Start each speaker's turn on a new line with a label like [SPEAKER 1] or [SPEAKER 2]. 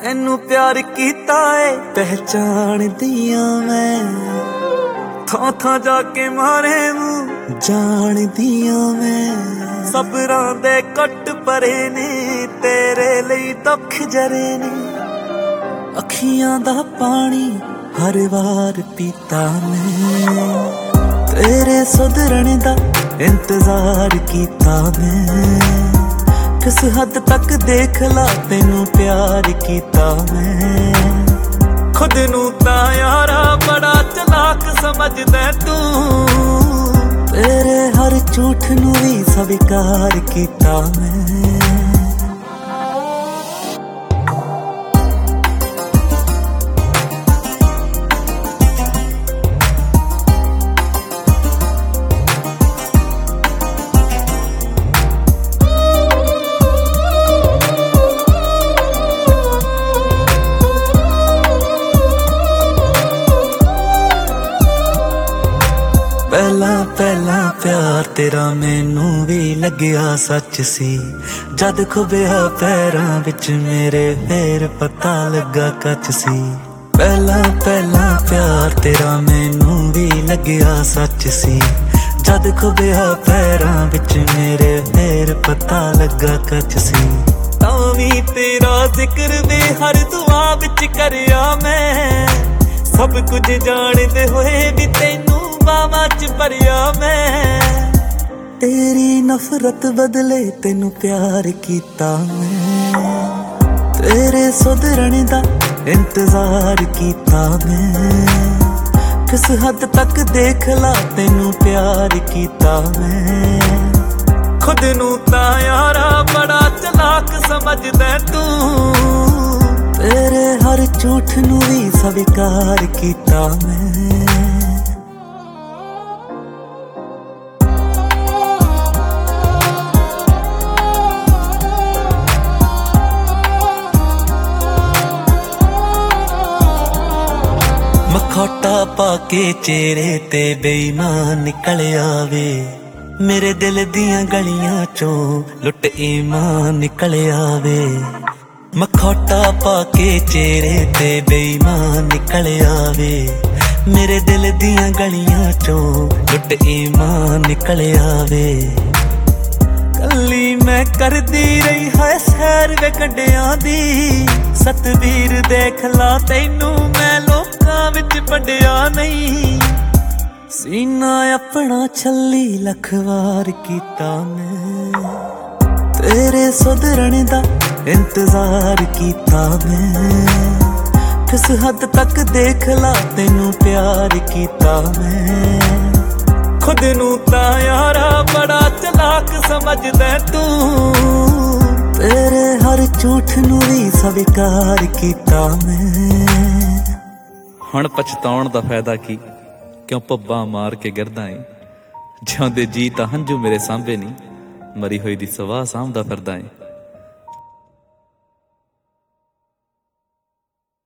[SPEAKER 1] ਤੈਨੂੰ ਪਿਆਰ ਕੀਤਾ ਏ ਪਹਿਚਾਣਦੀਆਂ ਮੈਂ, ਥਾਂ ਥਾਂ ਜਾ ਕੇ ਮਾਰੇ ਮੂੰਹ ਜਾਣਦੀਆਂ ਮੈਂ। ਸਬਰਾਂ ਦੇ ਕੱਟ ਭਰੇ ਨੇ ਤੇਰੇ ਲਈ ਦੁੱਖ ਜਰੇ ਨੇ, ਅੱਖੀਆਂ ਦਾ ਪਾਣੀ ਹਰ ਵਾਰ ਪੀਤਾ ਮੈਂ। ਤੇਰੇ ਸੁਧਰਣ ਦਾ ਇੰਤਜ਼ਾਰ ਕੀਤਾ ਮੈਂ, ਕਿਸ ਹੱਦ ਤੱਕ ਦੇਖ ਲਾ ਤੈਨੂੰ ਪਿਆਰ ਕੀਤਾ ਮੈਂ। ਖੁਦ ਨੂੰ ਤਾਂ ਯਾਰਾ ਬੜਾ ਚਲਾਕ ਸਮਝਦਾ ਤੂੰ, ਤੇਰੇ ਹਰ ਝੂਠ ਨੂੰ ਵੀ ਸਵੀਕਾਰ ਕੀਤਾ ਮੈਂ। ਪਹਿਲਾਂ ਪਹਿਲਾਂ ਪਿਆਰ ਤੇਰਾ ਮੈਨੂੰ ਵੀ ਲੱਗਿਆ ਸੱਚ ਸੀ, ਜਦ ਖੁੱਬਿਆ ਪੈਰਾਂ ਵਿੱਚ ਮੇਰੇ ਫੇਰ ਪਤਾ ਲੱਗਾ ਕੱਚ ਸੀ। ਪਹਿਲਾਂ ਪਹਿਲਾਂ ਪਿਆਰ ਤੇਰਾ ਮੈਨੂੰ ਵੀ ਲੱਗਿਆ ਸੱਚ ਸੀ, ਜਦ ਖੁੱਬਿਆ ਪੈਰਾਂ ਵਿੱਚ ਮੇਰੇ ਫੇਰ ਪਤਾ ਲੱਗਾ ਕੱਚ ਸੀ। ਤਾਂ ਵੀ ਤੇਰਾ ਜ਼ਿਕਰ ਵੇ ਹਰ ਦੁਆ ਵਿੱਚ ਕਰਿਆ ਮੈਂ, ਸਭ ਕੁਝ ਜਾਣਦੇ ਹੋਏ ਵੀ ਤੈਨੂੰ ਬਾਵਾਂ ਚ ਭਰਿਆ ਮੈਂ। ਤੇਰੀ ਨਫ਼ਰਤ ਬਦਲੇ ਤੈਨੂੰ ਪਿਆਰ ਕੀਤਾ ਮੈਂ, ਤੇਰੇ ਸੁਧਰਣ ਦਾ ਇੰਤਜ਼ਾਰ ਕੀਤਾ ਮੈਂ। ਕਿਸ ਹੱਦ ਤੱਕ ਦੇਖ ਲਾ ਤੈਨੂੰ ਪਿਆਰ ਕੀਤਾ ਮੈਂ। ਖੁਦ ਨੂੰ ਤਾਂ ਯਾਰਾ ਬੜਾ ਚਲਾਕ ਸਮਝਦਾ ਤੂੰ, ਤੇਰੇ ਹਰ ਝੂਠ ਨੂੰ ਵੀ ਸਵੀਕਾਰ ਕੀਤਾ ਮੈਂ। ਮਖੌਟਾ ਪਾ ਕੇ ਚਿਹਰੇ ਤੇ ਬੇਈਮਾਨ ਨਿਕਲ ਆਵੇ, ਮੇਰੇ ਦਿਲ ਦੀਆਂ ਗਲੀਆਂ ਚੋਂ ਲੁੱਟ ਈਮਾਨ ਨਿਕਲ ਆਵੇ। ਮਖੌਟਾ ਪਾ ਕੇ ਚਿਹਰੇ ਤੇ ਬੇਈਮਾਨ ਨਿਕਲ ਆਵੇ, ਮੇਰੇ ਦਿਲ ਦੀਆਂ ਗਲੀਆਂ ਚੋਂ ਲੁੱਟ ਈਮਾਨ ਨਿਕਲ ਆਵੇ। ਕੱਲੀ ਮੈਂ ਕਰਦੀ ਰਹੀ ਹੈ ਸੈਰ ਵੇ ਕੰਡਿਆਂ ਦੀ, ਸਤਵੀਰ ਦੇਖ ਲਾ ਤੈਨੂੰ ਮੈਂ ਲੋਕਾਂ ਵਿੱਚ ਵੰਡਿਆ ਨਹੀਂ। ਸੀਨਾ ਆਪਣਾ ਛੱਲੀ ਲੱਖ ਵਾਰ ਕੀਤਾ ਮੈਂ, ਤੇਰੇ ਸੁਧਰਣ ਦਾ ਇੰਤਜ਼ਾਰ ਕੀਤਾ ਮੈਂ। ਕਿਸ ਹੱਦ ਤੱਕ ਦੇਖ ਲਾ ਤੈਨੂੰ ਪਿਆਰ ਕੀਤਾ ਮੈਂ। ਖੁਦ ਨੂੰ ਤਾਂ ਯਾਰਾ ਬੜਾ ਚਲਾਕ ਸਮਝਦਾ ਤੂੰ, ਤੇਰੇ ਹਰ ਝੂਠ ਨੂੰ ਵੀ ਸਵੀਕਾਰ ਕੀਤਾ ਮੈਂ।
[SPEAKER 2] ਹੁਣ ਪਛਤਾਉਣ ਦਾ ਫਾਇਦਾ ਕੀ, ਕਿਉਂ ਭੱਬਾ ਮਾਰ ਕੇ ਗਿਰਦਾ ਏ। ਜਿਉਂਦੇ ਜੀ ਤਾਂ ਹੰਝੂ ਮੇਰੇ ਸਾਂਭੇ ਨਹੀਂ, ਮਰੀ ਹੋਈ ਦੀ ਸਵਾਹ ਸਾਂਭਦਾ ਫਿਰਦਾ ਏ।